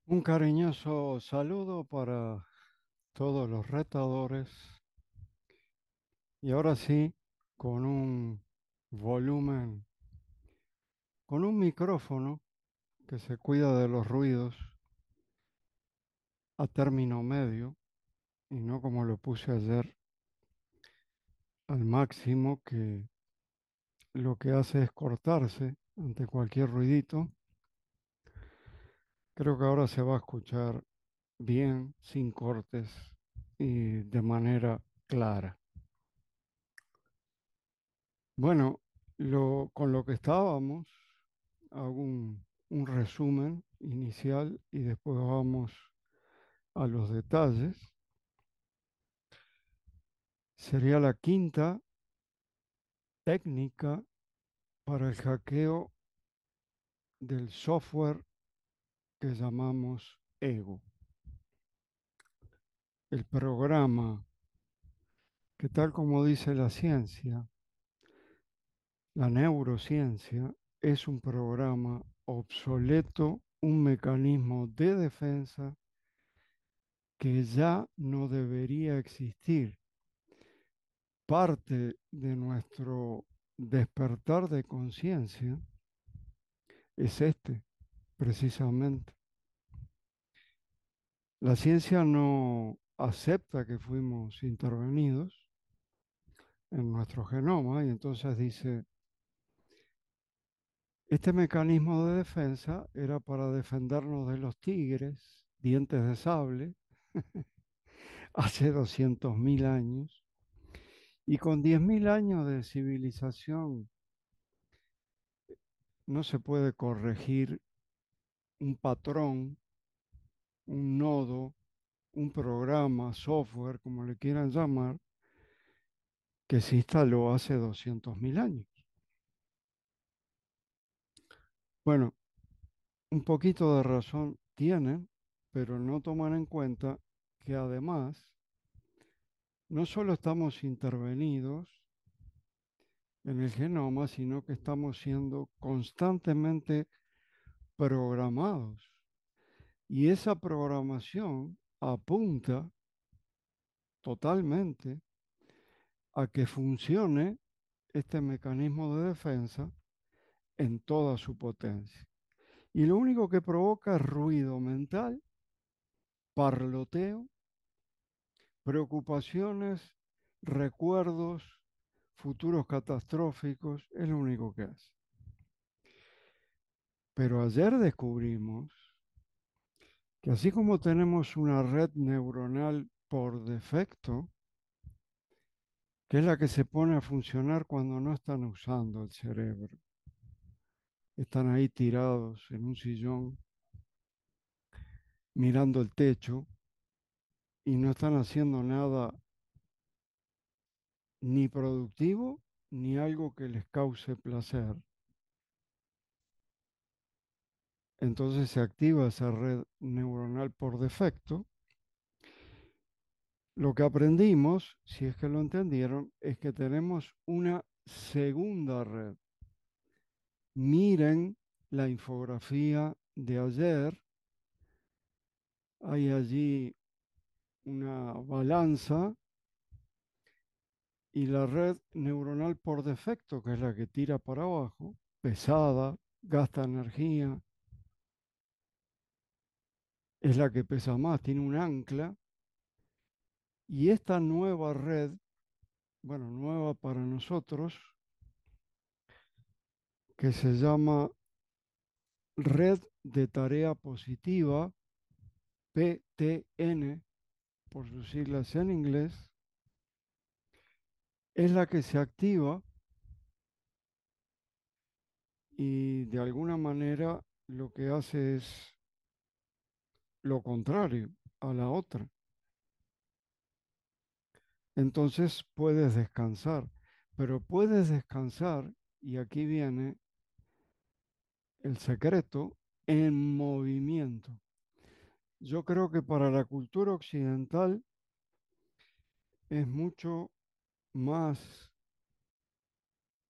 Un cariñoso saludo para todos los retadores y ahora sí, con un volumen, con un micrófono que se cuida de los ruidos a término medio y no como lo puse ayer al máximo, que lo que hace es cortarse ante cualquier ruidito. Creo que ahora se va a escuchar bien, sin cortes y de manera clara. Bueno, con lo que estábamos, hago un resumen inicial y después vamos a los detalles. Sería la quinta técnica para el hackeo del software que llamamos ego. El programa que, tal como dice la ciencia, la neurociencia, es un programa obsoleto, un mecanismo de defensa que ya no debería existir. Parte de nuestro despertar de conciencia es este, precisamente. La ciencia no acepta que fuimos intervenidos en nuestro genoma y entonces dice, este mecanismo de defensa era para defendernos de los tigres, dientes de sable, hace 200.000 años, y con 10.000 años de civilización no se puede corregir un patrón, un nodo, un programa, software, como le quieran llamar, que se instaló hace 200.000 años. Bueno, un poquito de razón tienen, pero no toman en cuenta que además no solo estamos intervenidos en el genoma, sino que estamos siendo constantemente programados. Y esa programación apunta totalmente a que funcione este mecanismo de defensa en toda su potencia. Y lo único que provoca es ruido mental, parloteo, preocupaciones, recuerdos, futuros catastróficos, es lo único que hace. Pero ayer descubrimos que así como tenemos una red neuronal por defecto, que es la que se pone a funcionar cuando no están usando el cerebro, están ahí tirados en un sillón mirando el techo y no están haciendo nada ni productivo ni algo que les cause placer. Entonces se activa esa red neuronal por defecto. Lo que aprendimos, si es que lo entendieron, es que tenemos una segunda red. Miren la infografía de ayer. Hay allí una balanza y la red neuronal por defecto, que es la que tira para abajo, pesada, gasta energía, es la que pesa más, tiene un ancla. Y esta nueva red, bueno, nueva para nosotros, que se llama Red de Tarea Positiva, PTN, por sus siglas en inglés, es la que se activa y de alguna manera lo que hace es lo contrario a la otra. Entonces puedes descansar, pero puedes descansar, y aquí viene el secreto, en movimiento. Yo creo que para la cultura occidental es mucho más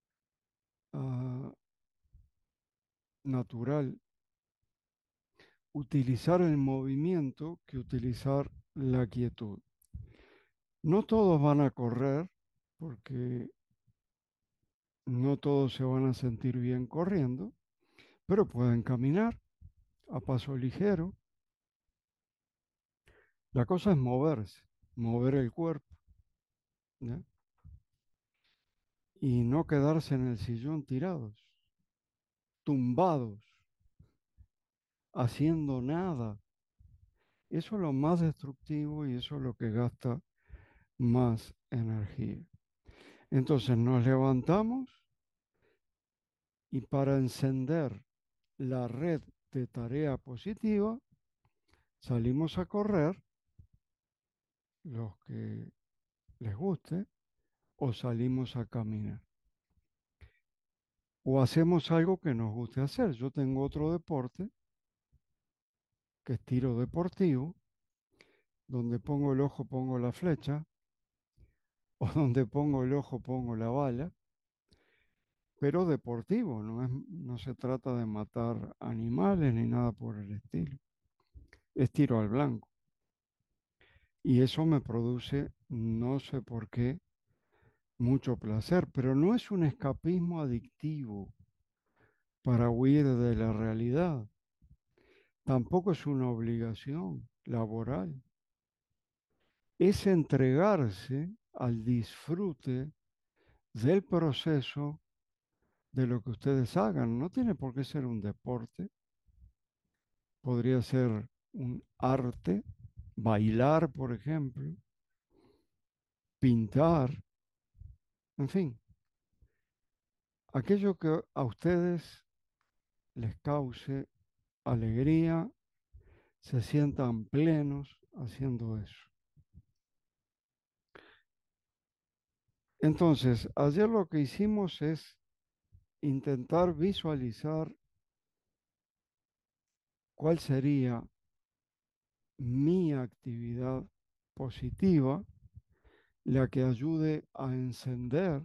natural utilizar el movimiento que utilizar la quietud. No todos van a correr porque no todos se van a sentir bien corriendo, pero pueden caminar a paso ligero. La cosa es moverse, mover el cuerpo, ¿ya? Y no quedarse en el sillón tirados, tumbados, haciendo nada. Eso es lo más destructivo y eso es lo que gasta más energía. Entonces nos levantamos y para encender la red de tarea positiva, salimos a correr, los que les guste, o salimos a caminar. O hacemos algo que nos guste hacer. Yo tengo otro deporte, que es tiro deportivo, donde pongo el ojo, pongo la flecha, o donde pongo el ojo, pongo la bala, pero deportivo, no se trata de matar animales ni nada por el estilo. Es tiro al blanco. Y eso me produce, no sé por qué, mucho placer, pero no es un escapismo adictivo para huir de la realidad. Tampoco es una obligación laboral. Es entregarse al disfrute del proceso de lo que ustedes hagan. No tiene por qué ser un deporte, podría ser un arte, bailar, por ejemplo, pintar, en fin, aquello que a ustedes les cause alegría, se sientan plenos haciendo eso. Entonces, ayer lo que hicimos es intentar visualizar cuál sería mi actividad positiva, la que ayude a encender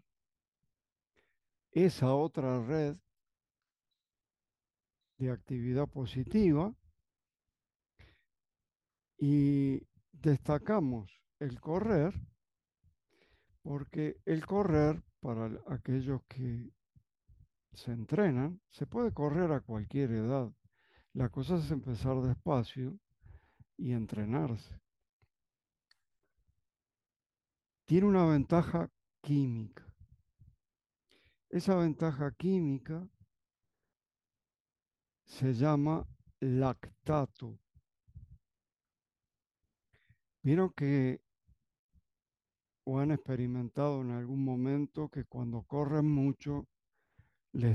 esa otra red de actividad positiva y destacamos el correr, porque el correr, para aquellos que se entrenan, se puede correr a cualquier edad. La cosa es empezar despacio y entrenarse. Tiene una ventaja química. Esa ventaja química se llama lactato. Vieron que o han experimentado en algún momento que cuando corren mucho les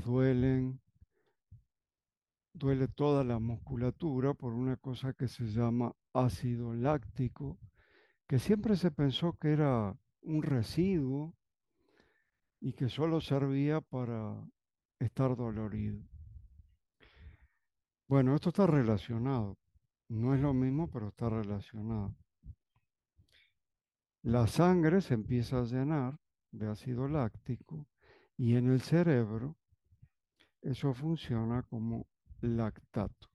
duele toda la musculatura por una cosa que se llama ácido láctico, que siempre se pensó que era un residuo y que solo servía para estar dolorido. Bueno, esto está relacionado. No es lo mismo, pero está relacionado. La sangre se empieza a llenar de ácido láctico y en el cerebro eso funciona como lactato.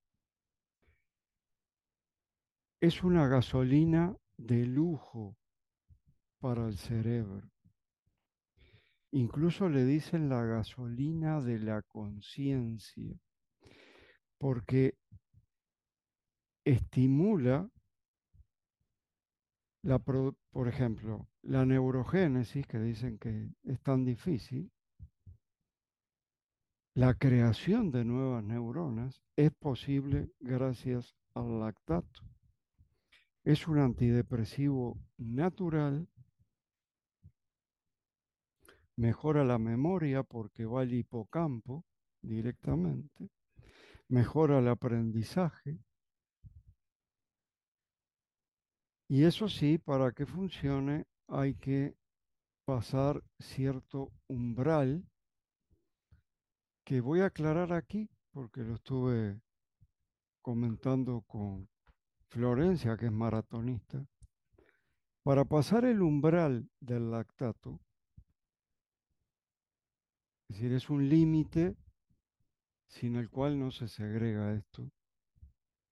Es una gasolina de lujo para el cerebro. Incluso le dicen la gasolina de la conciencia, porque estimula por ejemplo, la neurogénesis, que dicen que es tan difícil, la creación de nuevas neuronas es posible gracias al lactato. Es un antidepresivo natural, mejora la memoria porque va al hipocampo directamente, mejora el aprendizaje y eso sí, para que funcione hay que pasar cierto umbral que voy a aclarar aquí porque lo estuve comentando con Florencia, que es maratonista. Para pasar el umbral del lactato, es decir, es un límite sin el cual no se segrega esto,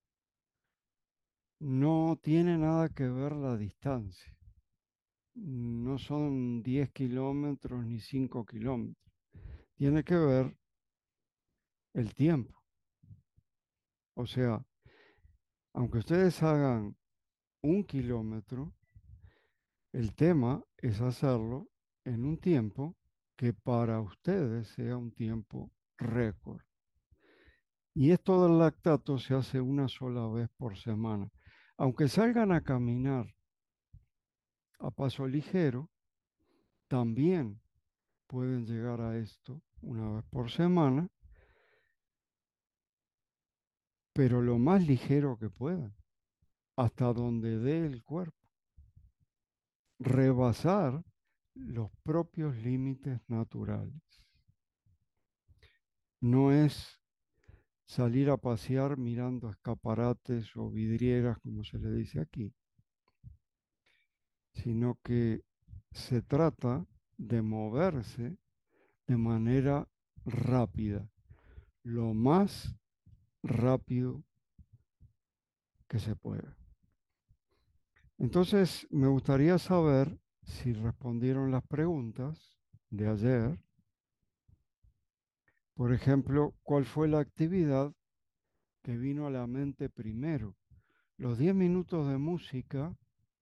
no tiene nada que ver la distancia. No son 10 kilómetros ni 5 kilómetros. Tiene que ver el tiempo. O sea, aunque ustedes hagan 1 kilómetro, el tema es hacerlo en un tiempo que para ustedes sea un tiempo récord. Y esto del lactato se hace una sola vez por semana. Aunque salgan a caminar a paso ligero, también pueden llegar a esto una vez por semana, pero lo más ligero que puedan, hasta donde dé el cuerpo. Rebasar los propios límites naturales. No es salir a pasear mirando escaparates o vidrieras, como se le dice aquí, sino que se trata de moverse de manera rápida, lo más rápido que se pueda. Entonces, me gustaría saber si respondieron las preguntas de ayer. Por ejemplo, ¿cuál fue la actividad que vino a la mente primero? Los 10 minutos de música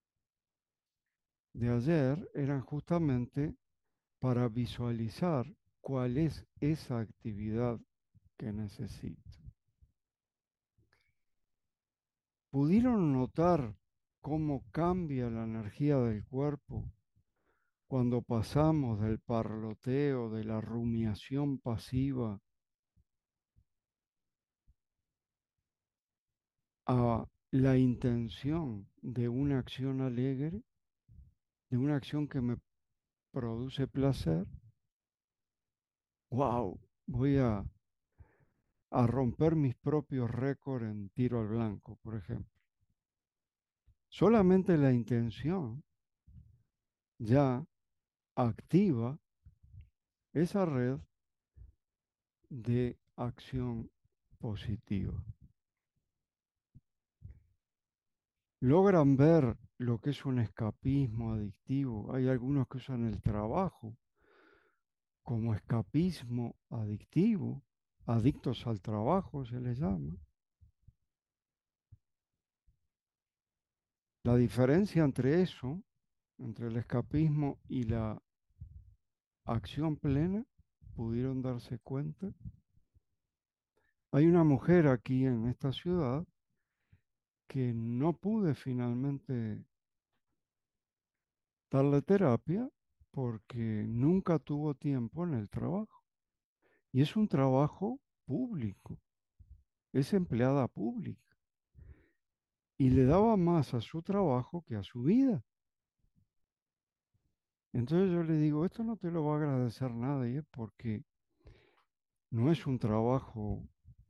de ayer eran justamente para visualizar cuál es esa actividad que necesito. ¿Pudieron notar cómo cambia la energía del cuerpo cuando pasamos del parloteo, de la rumiación pasiva, a la intención de una acción alegre, de una acción que me produce placer? ¡Wow! Voy a romper mis propios récords en tiro al blanco, por ejemplo. Solamente la intención ya activa esa red de acción positiva. Logran ver lo que es un escapismo adictivo. Hay algunos que usan el trabajo como escapismo adictivo, adictos al trabajo se les llama. La diferencia entre eso, entre el escapismo y la acción plena, pudieron darse cuenta. Hay una mujer aquí en esta ciudad que no pude finalmente darle terapia porque nunca tuvo tiempo en el trabajo. Y es un trabajo público, es empleada pública. Y le daba más a su trabajo que a su vida. Entonces yo le digo, esto no te lo va a agradecer nadie porque no es un trabajo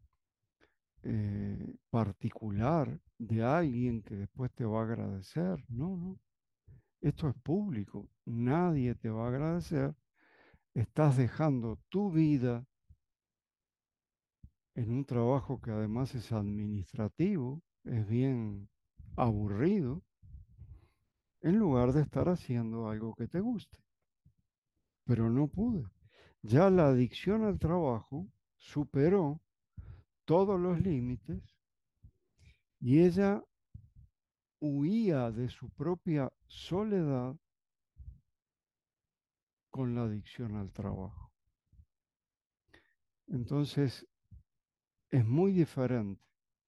particular de alguien que después te va a agradecer. No, no. Esto es público. Nadie te va a agradecer. Estás dejando tu vida en un trabajo que además es administrativo, es bien aburrido, en lugar de estar haciendo algo que te guste. Pero no pude. Ya la adicción al trabajo superó todos los límites y ella huía de su propia soledad con la adicción al trabajo. Entonces, es muy diferente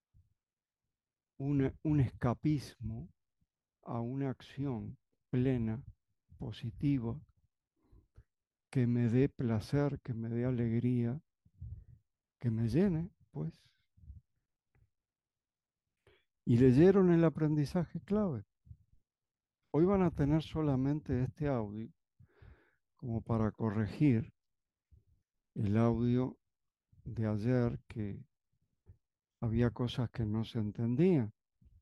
un escapismo a una acción plena, positiva, que me dé placer, que me dé alegría, que me llene, pues. Y leyeron el aprendizaje clave. Hoy van a tener solamente este audio como para corregir el audio de ayer que había cosas que no se entendían.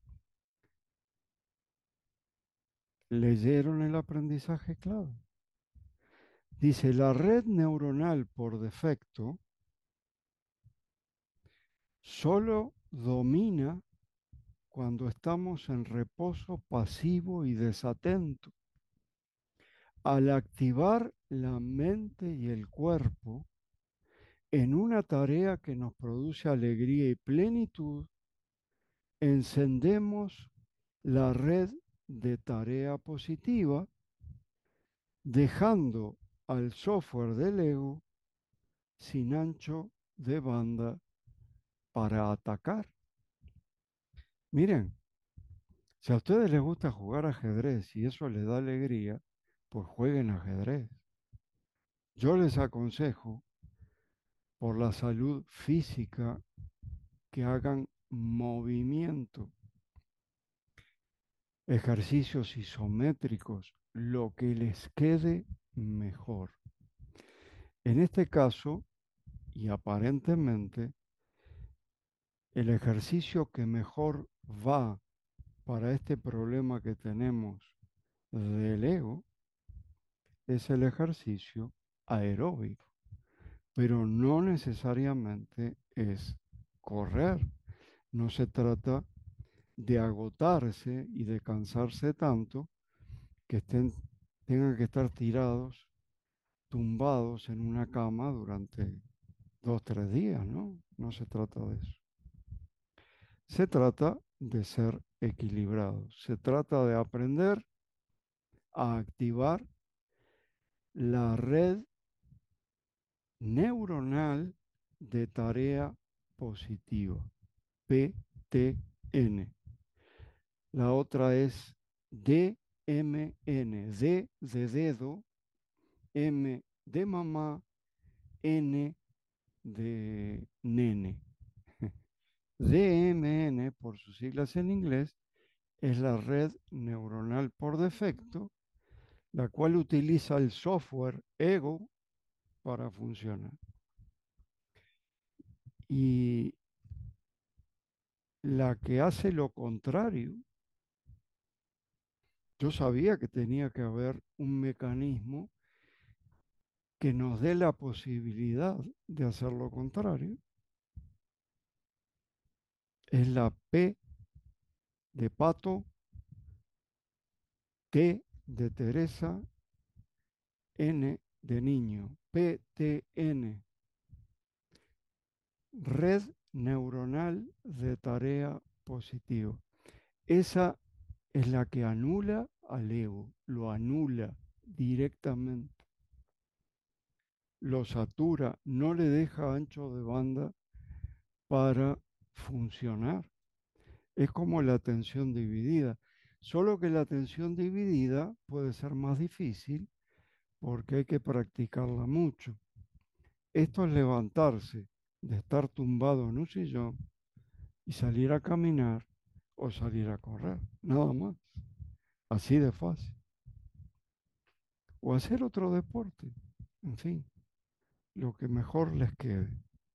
Leyeron el aprendizaje clave. Dice, la red neuronal por defecto solo domina cuando estamos en reposo pasivo y desatento. Al activar la mente y el cuerpo en una tarea que nos produce alegría y plenitud, encendemos la red de tarea positiva, dejando al software del ego sin ancho de banda para atacar. Miren, si a ustedes les gusta jugar ajedrez y eso les da alegría, pues jueguen ajedrez. Yo les aconsejo, por la salud física, que hagan movimiento, ejercicios isométricos, lo que les quede mejor. En este caso, y aparentemente, el ejercicio que mejor va para este problema que tenemos del ego es el ejercicio aeróbico, pero no necesariamente es correr. No se trata de agotarse y de cansarse tanto que tengan que estar tirados, tumbados en una cama durante 2, 3 días, ¿no? No se trata de eso. Se trata de ser equilibrados. Se trata de aprender a activar la red neuronal de tarea positiva, PTN. La otra es DMN, D de dedo, M de mamá, N de nene. DMN, por sus siglas en inglés, es la red neuronal por defecto, la cual utiliza el software ego para funcionar. Y la que hace lo contrario, yo sabía que tenía que haber un mecanismo que nos dé la posibilidad de hacer lo contrario. Es la P de pato, T de Teresa, N de niño, PTN, red neuronal de tarea positiva. Esa es la que anula al ego, lo anula directamente, lo satura, no le deja ancho de banda para funcionar. Es como la atención dividida, solo que la atención dividida puede ser más difícil porque hay que practicarla mucho. Esto es levantarse de estar tumbado en un sillón y salir a caminar o salir a correr, nada más, así de fácil. O hacer otro deporte, en fin, lo que mejor les quede.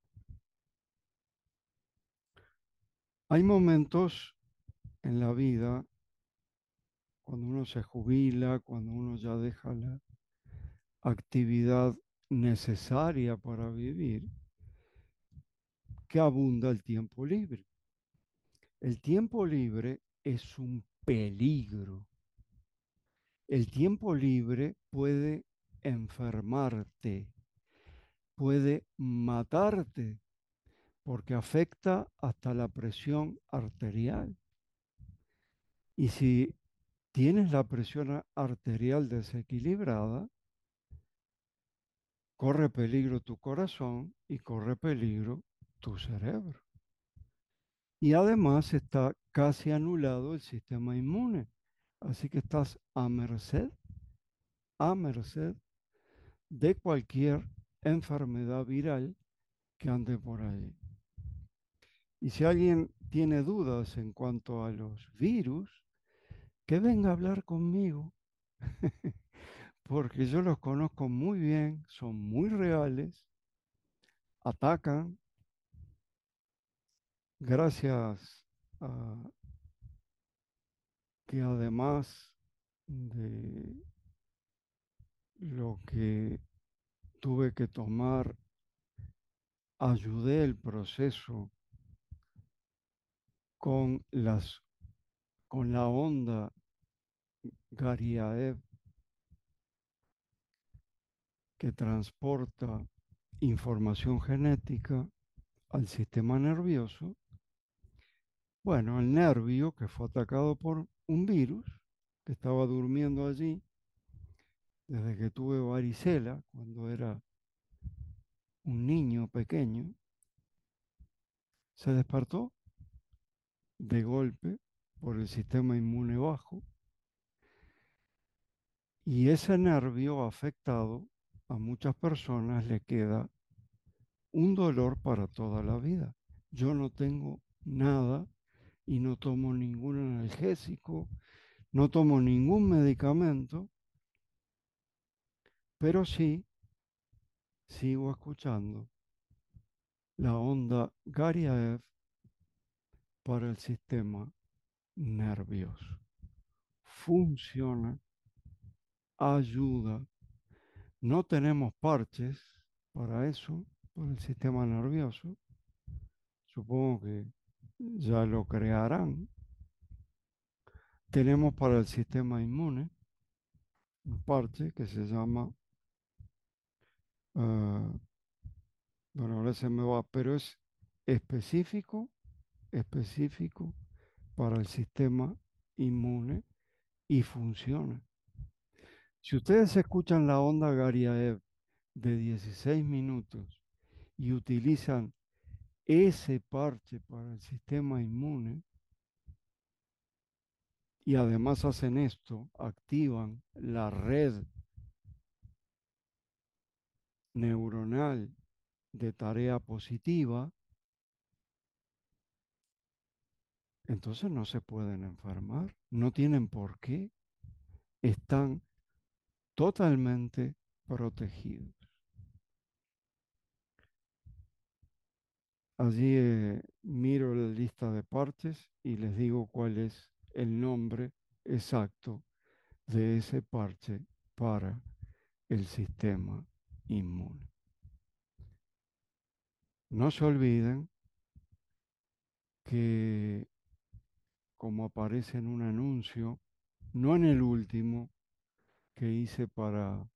Hay momentos en la vida, cuando uno se jubila, cuando uno ya deja la actividad necesaria para vivir, que abunda el tiempo libre. El tiempo libre es un peligro. El tiempo libre puede enfermarte, puede matarte, porque afecta hasta la presión arterial. Y si tienes la presión arterial desequilibrada, corre peligro tu corazón y corre peligro tu cerebro. Y además está casi anulado el sistema inmune. Así que estás a merced de cualquier enfermedad viral que ande por ahí. Y si alguien tiene dudas en cuanto a los virus, que venga a hablar conmigo, porque yo los conozco muy bien, son muy reales, atacan, gracias a que además de lo que tuve que tomar, ayudé el proceso con las con la onda Gariaev que transporta información genética al sistema nervioso. Bueno, el nervio que fue atacado por un virus que estaba durmiendo allí desde que tuve varicela cuando era un niño pequeño, se despertó de golpe por el sistema inmune bajo y ese nervio afectado a muchas personas le queda un dolor para toda la vida. Yo no tengo nada y no tomo ningún analgésico, no tomo ningún medicamento, pero sí sigo escuchando la onda Gariaev para el sistema nervioso. Funciona, ayuda. No tenemos parches para eso, para el sistema nervioso. Supongo que ya lo crearán. Tenemos para el sistema inmune un parche que se llama, ah, bueno, ahora se me va, pero es específico, específico para el sistema inmune y funciona. Si ustedes escuchan la onda Gariaev de 16 minutos y utilizan ese parche para el sistema inmune y además hacen esto, activan la red neuronal de tarea positiva, entonces no se pueden enfermar, no tienen por qué, están totalmente protegidos. Allí miro la lista de parches y les digo cuál es el nombre exacto de ese parche para el sistema inmune. No se olviden que, como aparece en un anuncio, no en el último que hice para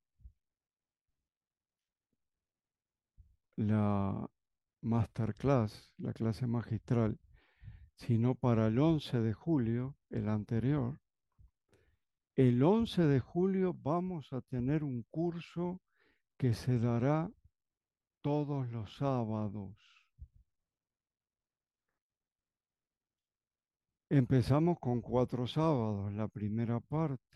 la masterclass, la clase magistral, sino para el 11 de julio, el anterior. El 11 de julio vamos a tener un curso que se dará todos los sábados. Empezamos con 4 sábados, la primera parte,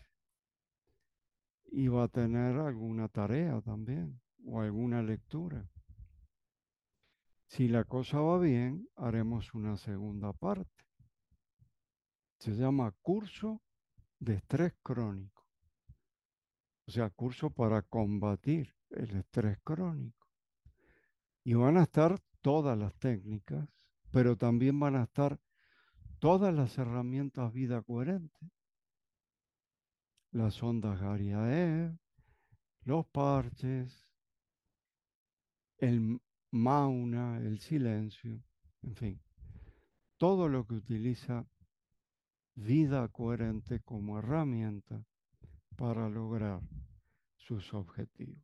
y va a tener alguna tarea también o alguna lectura. Si la cosa va bien, haremos una segunda parte. Se llama curso de estrés crónico, o sea, curso para combatir el estrés crónico. Y van a estar todas las técnicas, pero también van a estar todas las herramientas vida coherente, las ondas Gariaev, los parches, el mauna, el silencio, en fin, todo lo que utiliza vida coherente como herramienta para lograr sus objetivos.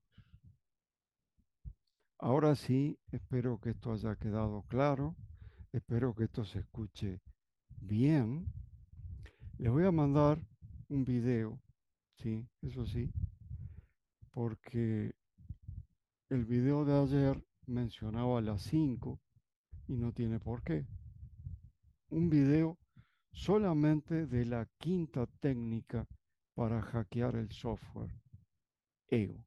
Ahora sí, espero que esto haya quedado claro, espero que esto se escuche bien. Les voy a mandar un video, sí, eso sí, porque el video de ayer mencionaba las 5 y no tiene por qué. Un video solamente de la quinta técnica para hackear el software, Ego.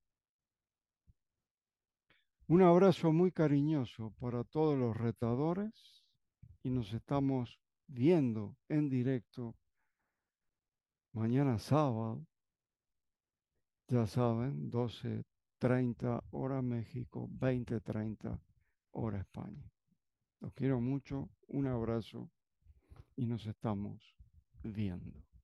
Un abrazo muy cariñoso para todos los retadores y nos estamos viendo en directo mañana sábado, ya saben, 12:30 hora México, 20:30 hora España. Los quiero mucho, un abrazo y nos estamos viendo.